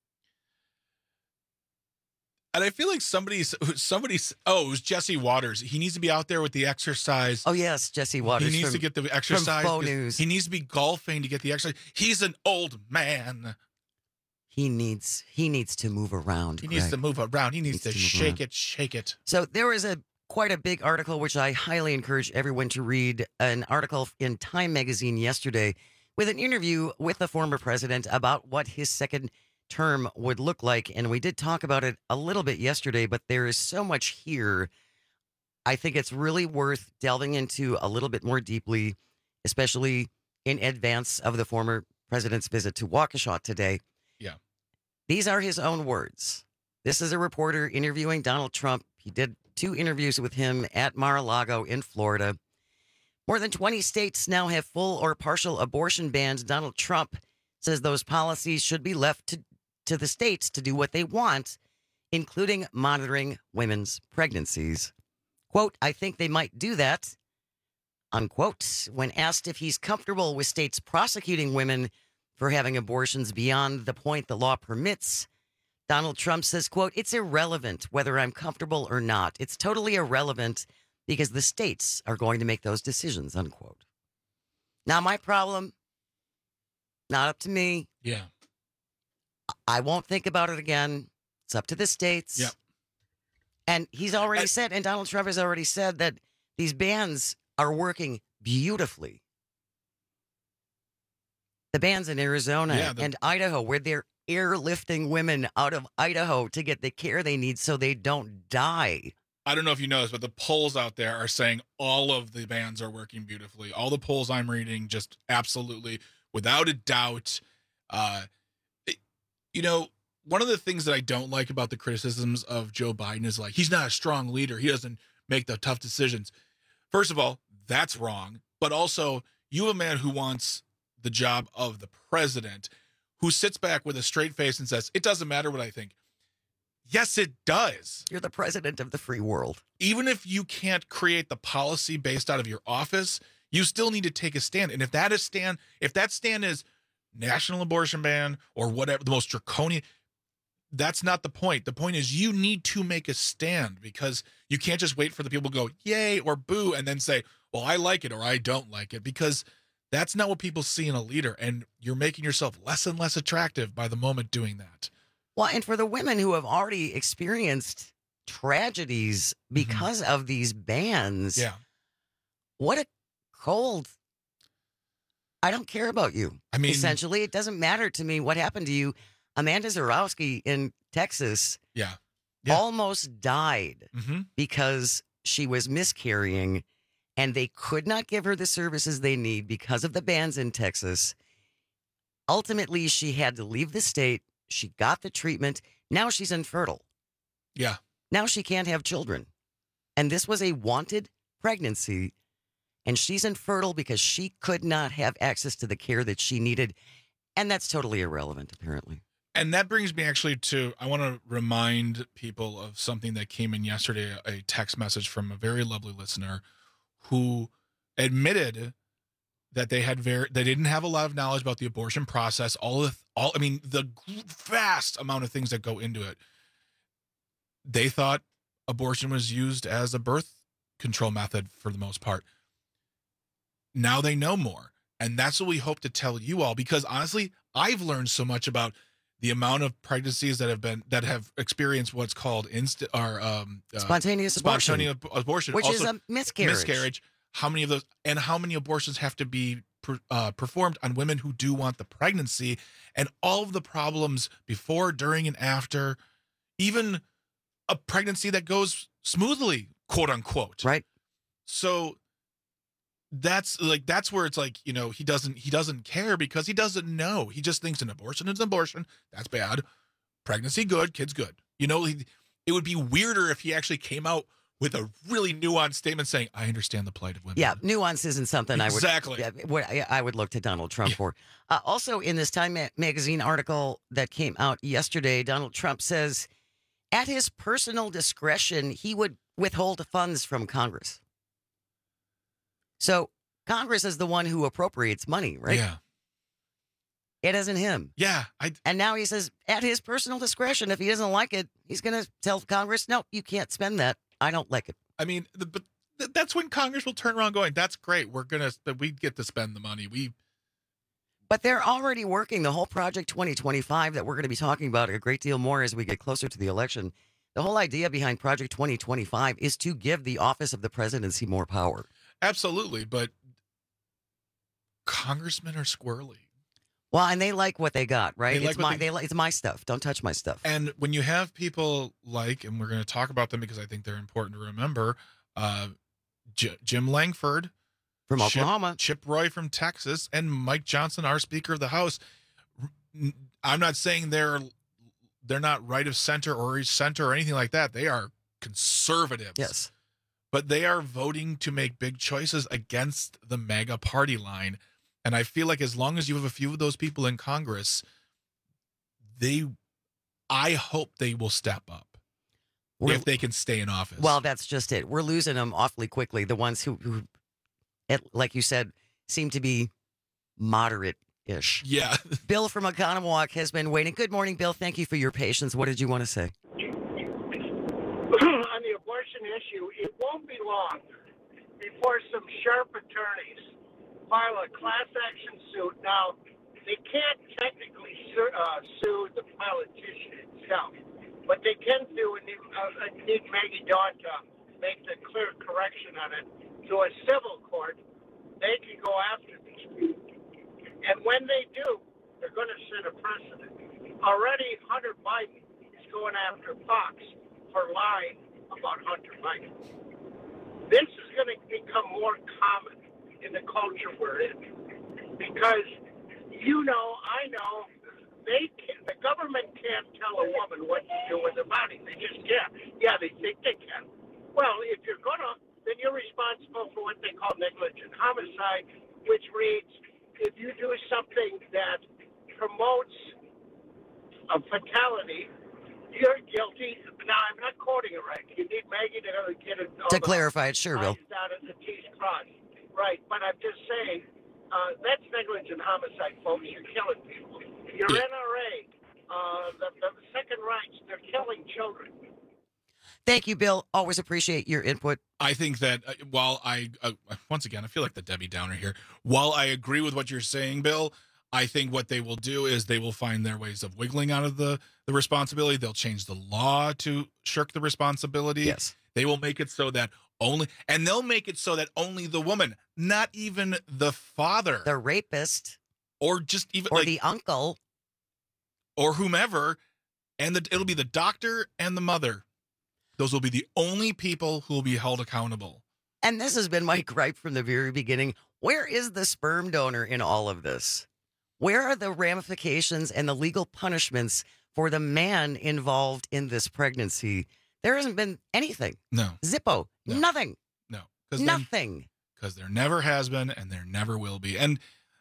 And I feel like somebody's, it was Jesse Waters. He needs to be out there with the exercise. Oh, yes, Jesse Waters. He needs to get the exercise. From Faux News. He needs to be golfing to get the exercise. He's an old man. He needs to move around. He needs to move around. He needs to shake it. So there was quite a big article, which I highly encourage everyone to read, an article in Time magazine yesterday with an interview with the former president about what his second term would look like. And we did talk about it a little bit yesterday, but there is so much here. I think it's really worth delving into a little bit more deeply, especially in advance of the former president's visit to Waukesha today. Yeah. These are his own words. This is a reporter interviewing Donald Trump. He did 2 interviews with him at Mar-a-Lago in Florida. More than 20 states now have full or partial abortion bans. Donald Trump says those policies should be left to the states to do what they want, including monitoring women's pregnancies. Quote, I think they might do that, unquote. When asked if he's comfortable with states prosecuting women for having abortions beyond the point the law permits, Donald Trump says, quote, it's irrelevant whether I'm comfortable or not. It's totally irrelevant because the states are going to make those decisions, unquote. Now, my problem, not up to me. Yeah. I won't think about it again. It's up to the states. Yep. And he's already said, and Donald Trump has already said that these bans are working beautifully. The bands in Arizona and Idaho, where they're airlifting women out of Idaho to get the care they need so they don't die. I don't know if you know this, but the polls out there are saying all of the bands are working beautifully. All the polls I'm reading, just absolutely, without a doubt. One of the things that I don't like about the criticisms of Joe Biden is like, he's not a strong leader. He doesn't make the tough decisions. First of all, that's wrong. But also, you have a man who wants the job of the president, who sits back with a straight face and says, it doesn't matter what I think. Yes, it does. You're the president of the free world. Even if you can't create the policy based out of your office, you still need to take a stand. And if that stand is national abortion ban or whatever, the most draconian, that's not the point. The point is you need to make a stand, because you can't just wait for the people to go yay or boo and then say, well, I like it or I don't like it, because that's not what people see in a leader. And you're making yourself less and less attractive by the moment doing that. Well, and for the women who have already experienced tragedies because of these bans, what a cold, I don't care about you. I mean, essentially, it doesn't matter to me what happened to you. Amanda Zarowski in Texas almost died because she was miscarrying, and they could not give her the services they need because of the bans in Texas. Ultimately, she had to leave the state. She got the treatment. Now she's infertile. Yeah. Now she can't have children. And this was a wanted pregnancy. And she's infertile because she could not have access to the care that she needed. And that's totally irrelevant, apparently. And that brings me actually to, I want to remind people of something that came in yesterday, a text message from a very lovely listener who admitted that they didn't have a lot of knowledge about the abortion process, the vast amount of things that go into it. They thought abortion was used as a birth control method for the most part. Now they know more. And that's what we hope to tell you all, because honestly, I've learned so much about the amount of pregnancies that have experienced what's called spontaneous abortion, which also is a miscarriage. How many of those, and how many abortions have to be performed on women who do want the pregnancy, and all of the problems before, during, and after, even a pregnancy that goes smoothly, quote unquote. Right. So that's where it's like, he doesn't care because he doesn't know. He just thinks an abortion is an abortion. That's bad. Pregnancy, good. Kids, good. It would be weirder if he actually came out with a really nuanced statement saying, I understand the plight of women. Yeah, nuance isn't something I would look to Donald Trump for. Also, in this Time magazine article that came out yesterday, Donald Trump says, at his personal discretion, he would withhold funds from Congress. So Congress is the one who appropriates money, right? Yeah. It isn't him. Yeah. And now he says, at his personal discretion, if he doesn't like it, he's going to tell Congress, no, you can't spend that. I don't like it. I mean, but that's when Congress will turn around going, that's great. We get to spend the money. But they're already working the whole Project 2025 that we're going to be talking about a great deal more as we get closer to the election. The whole idea behind Project 2025 is to give the office of the presidency more power. Absolutely. But congressmen are squirrely. Well, and they like what they got, right? It's my stuff. Don't touch my stuff. And when you have people like, and we're going to talk about them because I think they're important to remember, Jim Langford from Oklahoma, Chip Roy from Texas, and Mike Johnson, our Speaker of the House. I'm not saying they're not right of center or center or anything like that. They are conservatives. Yes. But they are voting to make big choices against the MAGA party line. And I feel like as long as you have a few of those people in Congress, I hope they will step up if they can stay in office. Well, that's just it. We're losing them awfully quickly. The ones who like you said, seem to be moderate-ish. Yeah. Bill from Oconomowoc has been waiting. Good morning, Bill. Thank you for your patience. What did you want to say? On the abortion issue, it won't be long before some sharp attorneys file a class action suit. Now, they can't technically sue the politician itself, but they can sue and need Maggie Dawn to make the clear correction on it. to a civil court, they can go after these people. And when they do, they're going to set a precedent. Already, Hunter Biden is going after Fox for lying about Hunter Biden. This is going to become more common in the culture we're in. Because you know, I know, the government can't tell a woman what to do with her body. They just can't. Yeah, they think they can. Well, if you're going to, then you're responsible for what they call negligent homicide, which reads, if you do something that promotes a fatality, you're guilty. Now, I'm not quoting it right. You need Maggie to get it. To clarify it, sure, Bill. Down at the T's crossed. Right, but I'm just saying, that's negligent homicide, folks. You're killing people. Your NRA, the second rights, they're killing children. Thank you, Bill. Always appreciate your input. I think that while I, once again, I feel like the Debbie Downer here. While I agree with what you're saying, Bill, I think what they will do is they will find their ways of wiggling out of the responsibility. They'll change the law to shirk the responsibility. Yes. They will make it so that they'll make it so that only the woman, not even the father, the rapist, or just even or the uncle, or whomever, and it'll be the doctor and the mother. Those will be the only people who will be held accountable. And this has been my gripe from the very beginning. Where is the sperm donor in all of this? Where are the ramifications and the legal punishments for the man involved in this pregnancy? There hasn't been anything. No. Zippo. No. Nothing. No. Nothing. Because there never has been and there never will be. And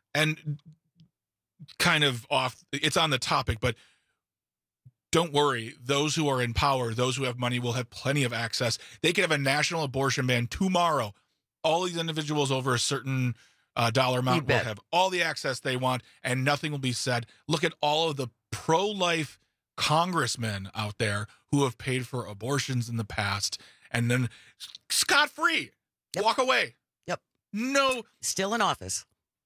kind of off, it's on the topic, but don't worry. Those who are in power, those who have money will have plenty of access. They could have a national abortion ban tomorrow. All these individuals over a certain dollar amount will have all the access they want and nothing will be said. Look at all of the pro-life congressmen out there who have paid for abortions in the past and then scot-free walk away. Yep. No. Still in office.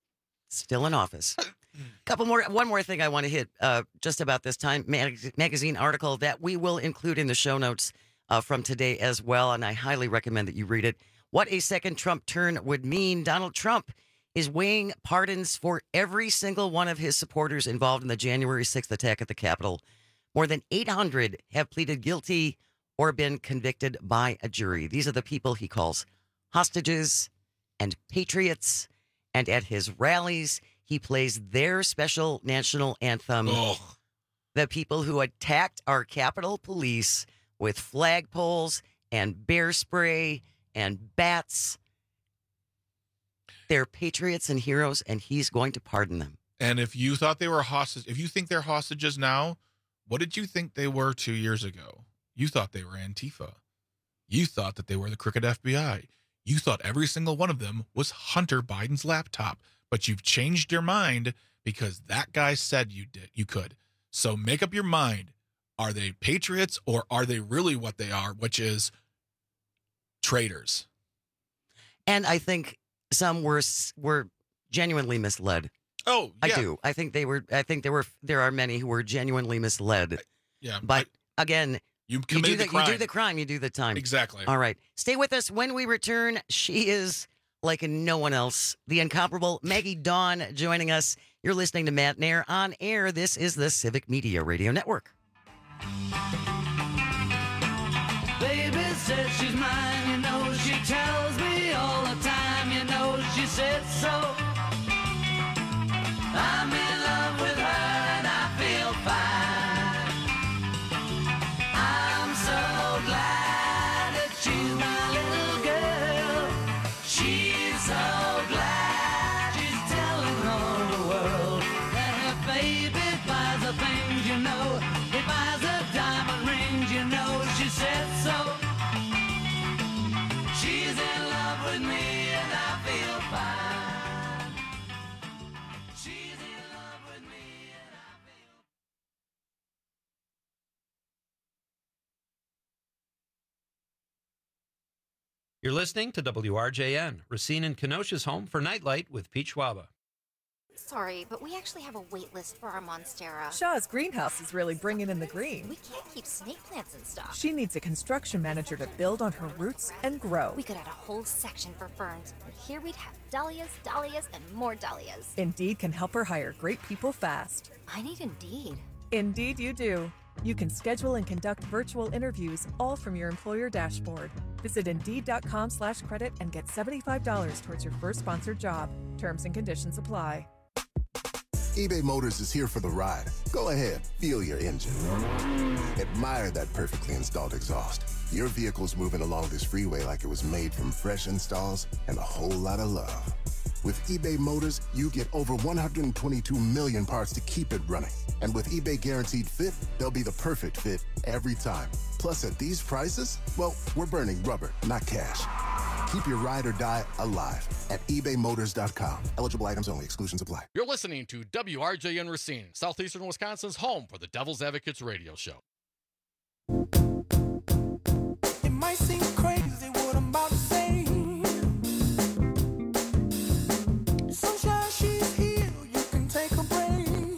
One more thing I want to hit just about this Time magazine article that we will include in the show notes from today as well, and I highly recommend that you read it. What a second Trump turn would mean. Donald Trump is weighing pardons for every single one of his supporters involved in the January 6th attack at the Capitol. More than 800 have pleaded guilty or been convicted by a jury. These are the people he calls hostages and patriots, and at his rallies, he plays their special national anthem. Oh. The people who attacked our Capitol Police with flagpoles and bear spray and bats. They're patriots and heroes, and he's going to pardon them. And if you thought they were hostages, if you think they're hostages now, what did you think they were 2 years ago? You thought they were Antifa. You thought that they were the crooked FBI. You thought every single one of them was Hunter Biden's laptop. But you've changed your mind because that guy said you could. So make up your mind. Are they patriots or are they really what they are, which is traitors? And I think some were genuinely misled. Oh, yeah. I do. I think there are many who were genuinely misled. Yeah. But again, you do the crime, you do the time. Exactly. All right. Stay with us. When we return, she is like no one else. The incomparable Maggie Dawn joining us. You're listening to Matt Nair on air. This is the Civic Media Radio Network. Baby says she's mine, you know she tells me all the time, you know she said so. I'm in love with her and I feel fine. I'm so glad that she's my little girl. She's so glad she's telling all the world that her baby buys the things, you know. He buys her diamond rings, you know. She said so. She's in love with me and I feel fine. She's in love with me and I feel You're listening to WRJN, Racine and Kenosha's home for Nightlight with Pete Schwaba. Sorry, but we actually have a wait list for our Monstera. Shaw's greenhouse is really bringing in the green. We can't keep snake plants in stock. She needs a construction manager to build on her roots and grow. We could add a whole section for ferns. And here we'd have dahlias, dahlias, and more dahlias. Indeed can help her hire great people fast. I need Indeed. Indeed you do. You can schedule and conduct virtual interviews all from your employer dashboard. Visit Indeed.com/credit and get $75 towards your first sponsored job. Terms and conditions apply. eBay Motors is here for the ride. Go ahead, feel your engine. Admire that perfectly installed exhaust. Your vehicle's moving along this freeway like it was made from fresh installs and a whole lot of love. With eBay Motors, you get over 122 million parts to keep it running. And with eBay Guaranteed Fit, they'll be the perfect fit every time. Plus, at these prices, well, we're burning rubber, not cash. Keep your ride or die alive at ebaymotors.com. Eligible items only. Exclusions apply. You're listening to WRJN Racine, Southeastern Wisconsin's home for the Devil's Advocates radio show. It might seem crazy what I'm about to say. Sunshine, she's here. You can take a break.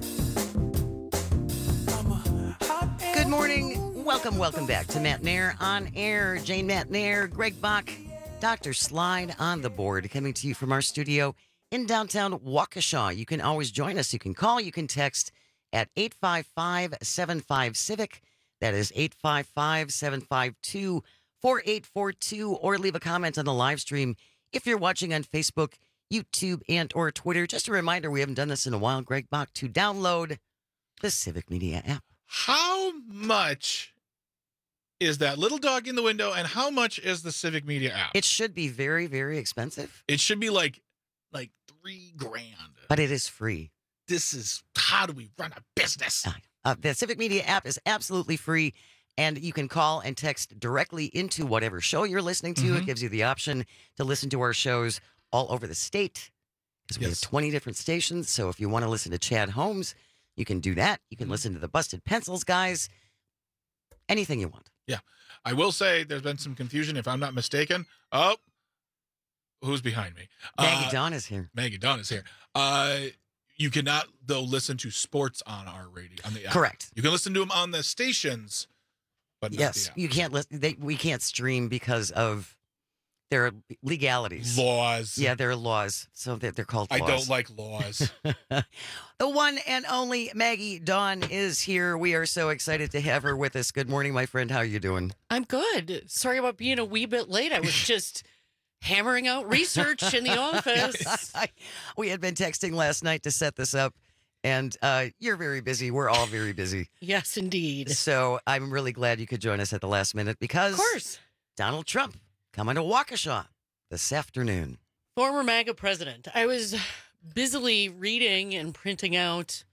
I'm a hot Good morning. Welcome back to Matt Nair on air. Jane Matt Nair, Greg Bach, Dr. Slide on the board, coming to you from our studio in downtown Waukesha. You can always join us. You can call, you can text at 855-75-CIVIC. That is 855-752-4842, or leave a comment on the live stream if you're watching on Facebook, YouTube, and or Twitter. Just a reminder, we haven't done this in a while, Greg Bach, to download the Civic Media app. How much is that little dog in the window, and how much is the Civic Media app? It should be very, very expensive. It should be like $3,000. But it is free. This is how do we run a business? The Civic Media app is absolutely free, and you can call and text directly into whatever show you're listening to. It gives you the option to listen to our shows all over the state, because we have 20 different stations. So if you want to listen to Chad Holmes, you can do that. You can listen to the Busted Pencils guys, anything you want. Yeah. I will say there's been some confusion, if I'm not mistaken. Oh, who's behind me? Maggie Dawn is here. Maggie Dawn is here. You cannot, though, listen to sports on our radio, on the app. Correct. You can listen to them on the stations, but not the app. You can't listen. We can't stream because of their legalities. Laws. Yeah, there are laws. So they're called laws. I don't like laws. The one and only Maggie Dawn is here. We are so excited to have her with us. Good morning, my friend. How are you doing? I'm good. Sorry about being a wee bit late. I was just hammering out research in the office. We had been texting last night to set this up, and you're very busy. We're all very busy. Yes, indeed. So I'm really glad you could join us at the last minute, because Of course. Donald Trump coming to Waukesha this afternoon. Former MAGA president. I was busily reading and printing out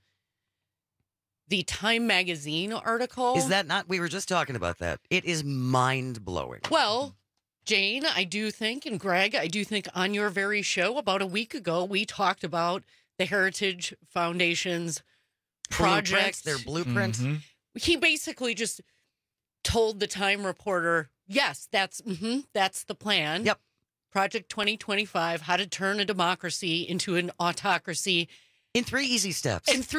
the Time magazine article. Is that not? We were just talking about that. It is mind-blowing. Well, Jane, I do think, and Greg, I do think on your very show about a week ago, we talked about the Heritage Foundation's project. Their blueprint. He basically just told the Time reporter, yes, that's the plan. Yep. Project 2025, how to turn a democracy into an autocracy. In 3 easy steps. In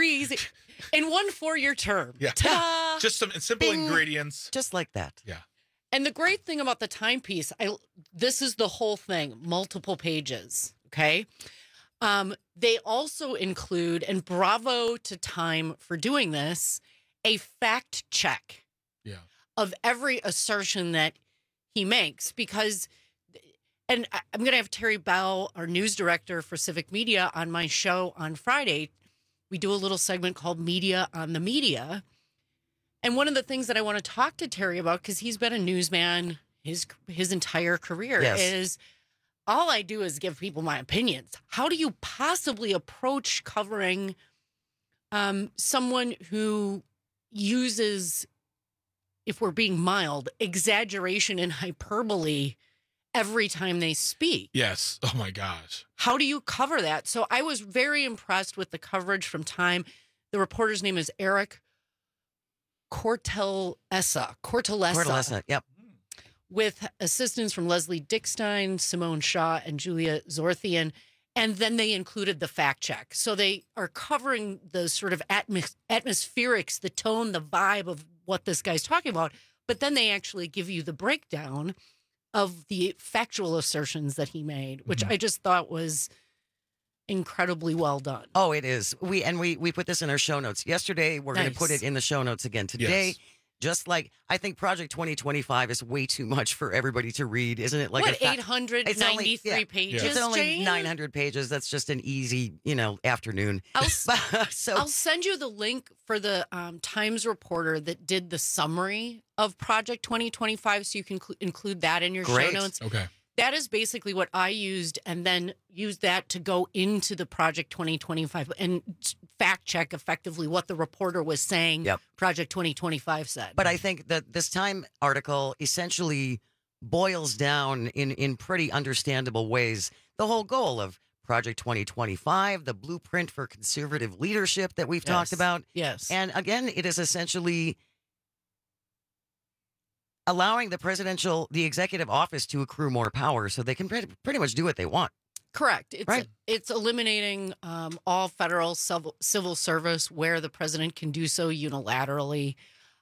1 4-year term. Yeah. Ta-da! Just some simple ingredients. Just like that. Yeah. And the great thing about the timepiece, this is the whole thing, multiple pages, okay? They also include, and bravo to Time for doing this, a fact check of every assertion that he makes, because, and I'm going to have Terry Bell, our news director for Civic Media, on my show on Friday. We do a little segment called Media on the Media. And one of the things that I want to talk to Terry about, because he's been a newsman his entire career, is all I do is give people my opinions. How do you possibly approach covering someone who uses, if we're being mild, exaggeration and hyperbole every time they speak? Yes. Oh, my gosh. How do you cover that? So I was very impressed with the coverage from Time. The reporter's name is Eric Cortellessa, yep. With assistance from Leslie Dickstein, Simone Shaw, and Julia Zorthian. And then they included the fact check. So they are covering the sort of atmospherics, the tone, the vibe of what this guy's talking about. But then they actually give you the breakdown of the factual assertions that he made, which I just thought was incredibly well done. Oh, it is. We put this in our show notes yesterday. We're going to put it in the show notes again today. Yes. Just like I think Project 2025 is way too much for everybody to read, isn't it? Like what, 893 pages? It's only Jane? 900 pages. That's just an easy, afternoon. I'll send you the link for the Times reporter that did the summary of Project 2025, so you can include that in your show notes. Okay. That is basically what I used, and then used that to go into the Project 2025 and fact check effectively what the reporter was saying. Project 2025 said. But I think that this Time article essentially boils down in pretty understandable ways the whole goal of Project 2025, the blueprint for conservative leadership that we've talked about. Yes. And again, it is essentially allowing the executive office to accrue more power so they can pretty much do what they want. Correct. It's eliminating all federal civil service where the president can do so unilaterally.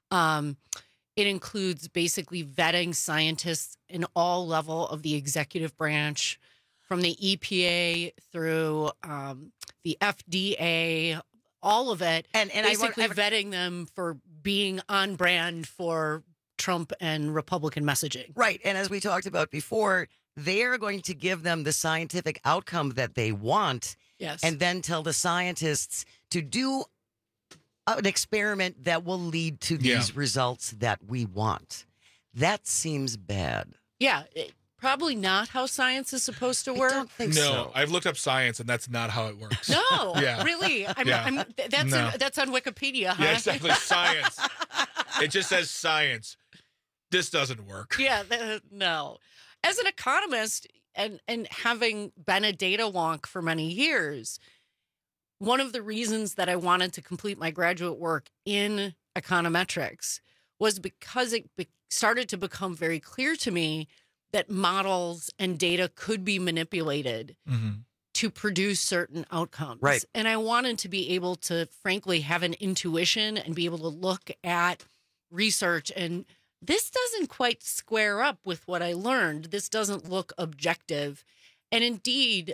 It includes basically vetting scientists in all level of the executive branch, from the EPA through the FDA, all of it, and basically vetting them for being on brand for Trump and Republican messaging. Right. And as we talked about before, they are going to give them the scientific outcome that they want. Yes. And then tell the scientists to do an experiment that will lead to these results that we want. That seems bad. Yeah. Probably not how science is supposed to work. I don't think No, I've looked up science, and that's not how it works. No, Yeah. really. That's on Wikipedia, huh? Yeah, exactly. Science. It just says science. This doesn't work. Yeah, no. As an economist and having been a data wonk for many years, one of the reasons that I wanted to complete my graduate work in econometrics was because it started to become very clear to me that models and data could be manipulated to produce certain outcomes. Right. And I wanted to be able to, frankly, have an intuition and be able to look at research and this doesn't quite square up with what I learned. This doesn't look objective. And indeed,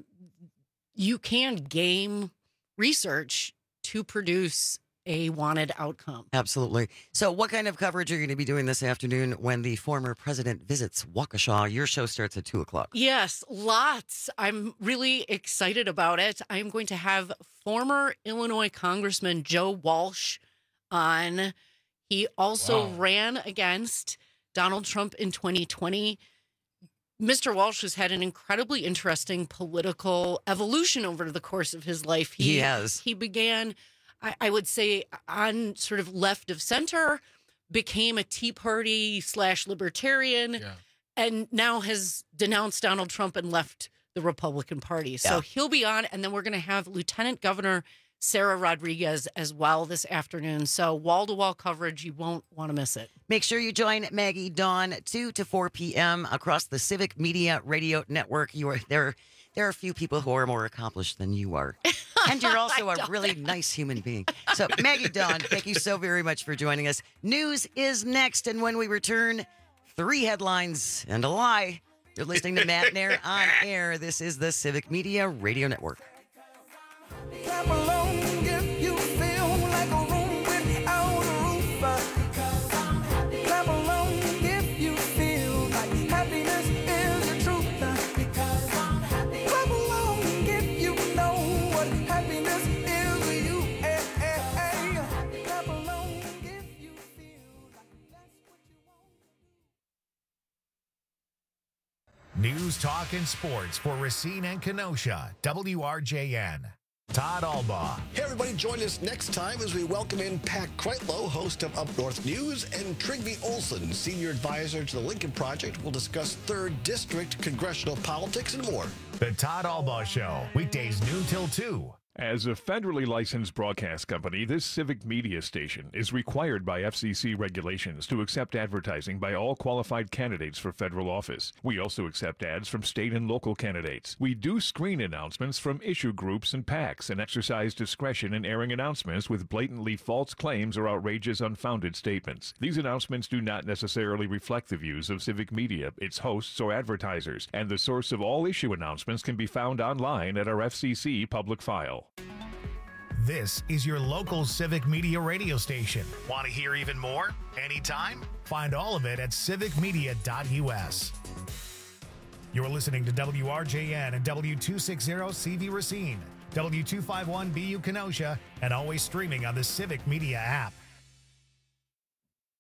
you can game research to produce a wanted outcome. Absolutely. So what kind of coverage are you going to be doing this afternoon when the former president visits Waukesha? Your show starts at 2:00. Yes, lots. I'm really excited about it. I'm going to have former Illinois Congressman Joe Walsh on. He also ran against Donald Trump in 2020. Mr. Walsh has had an incredibly interesting political evolution over the course of his life. He has. He began, I would say, on sort of left of center, became a Tea Party / libertarian, and now has denounced Donald Trump and left the Republican Party. So he'll be on, and then we're going to have Lieutenant Governor Sarah Rodriguez as well this afternoon. So wall-to-wall coverage, you won't want to miss it. Make sure you join Maggie Dawn 2 to 4 p.m. across the Civic Media Radio Network. There are a few people who are more accomplished than you are. And you're also a really nice human being. So Maggie Dawn, thank you so very much for joining us. News is next. And when we return, 3 headlines and a lie. You're listening to Matt Nair on air. This is the Civic Media Radio Network. Clap along if you feel like a room without a roof. Clap along if you feel like happiness is the truth. Clap along if you know what happiness is to you. Clap along if you feel like that's what you want. News, talk, and sports for Racine and Kenosha. WRJN. Todd Albaugh. Hey, everybody, join us next time as we welcome in Pat Kreitlow, host of Up North News, and Trygve Olsen, senior advisor to the Lincoln Project. We'll discuss 3rd District congressional politics and more. The Todd Albaugh Show, weekdays noon till 2. As a federally licensed broadcast company, this civic media station is required by FCC regulations to accept advertising by all qualified candidates for federal office. We also accept ads from state and local candidates. We do screen announcements from issue groups and PACs and exercise discretion in airing announcements with blatantly false claims or outrageous unfounded statements. These announcements do not necessarily reflect the views of civic media, its hosts, or advertisers, and the source of all issue announcements can be found online at our FCC public file. This is your local civic media radio station. Want to hear even more? Anytime? Find all of it at civicmedia.us. You're listening to WRJN and W260CV Racine, W251BU Kenosha, and always streaming on the Civic Media app.